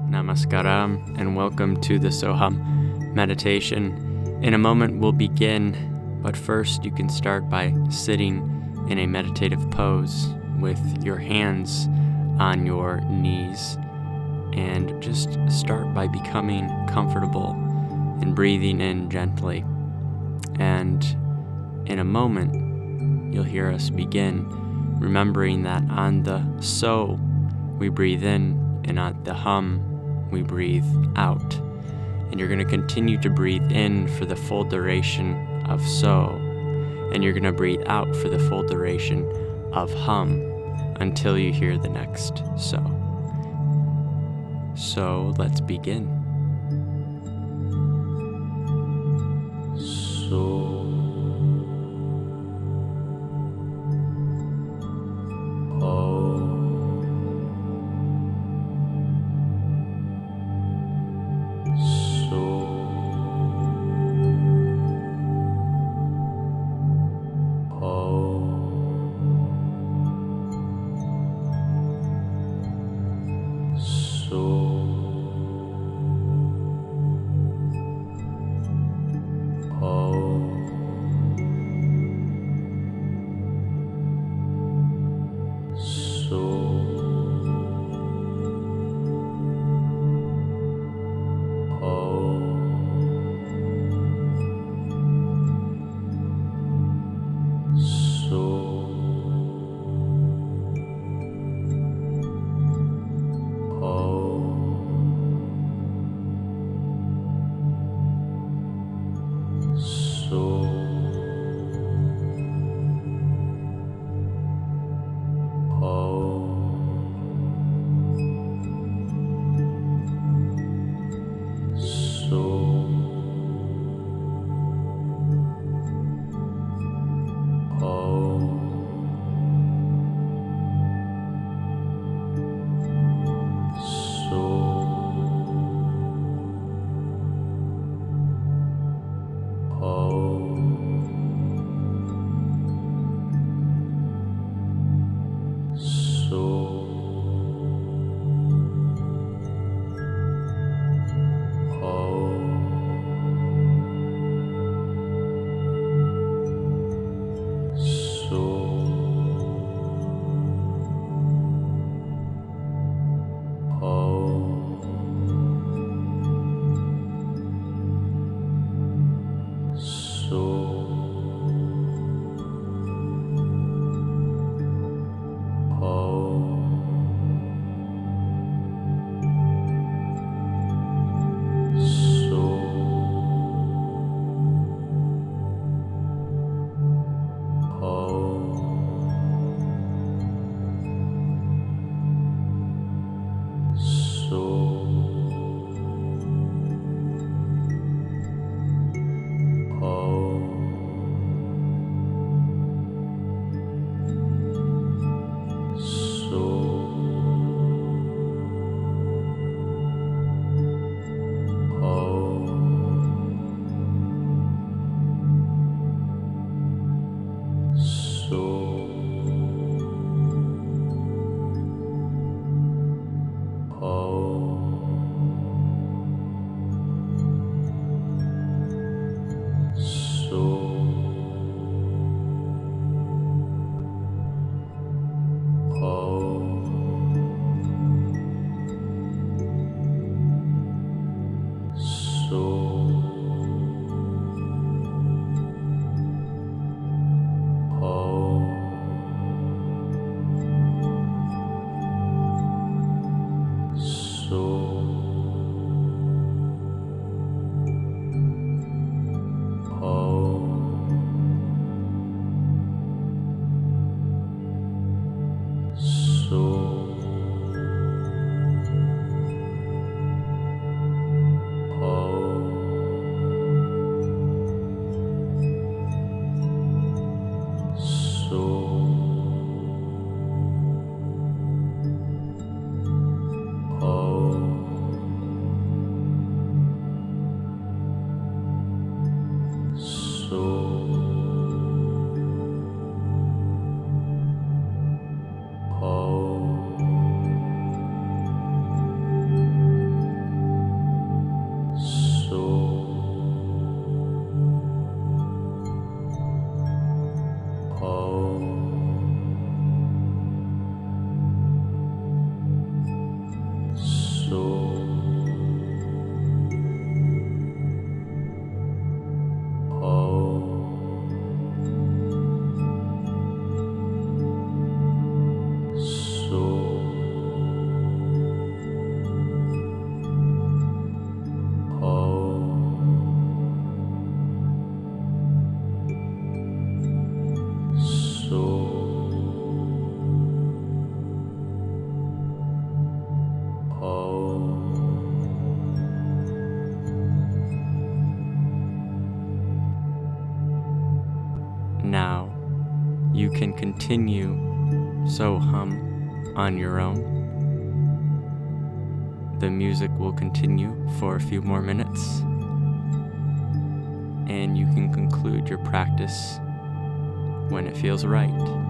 Namaskaram, and welcome to the Soham meditation. In a moment, we'll begin, but first you can start by sitting in a meditative pose with your hands on your knees, and just start by becoming comfortable and breathing in gently. And in a moment, you'll hear us begin, remembering that on the so, we breathe in, and on the hum, we breathe out. And you're going to continue to breathe in for the full duration of so, and you're going to breathe out for the full duration of hum until you hear the next so. So let's begin. So. So. Oh. Now, you can continue So Hum on your own. The music will continue for a few more minutes, and you can conclude your practice when it feels right.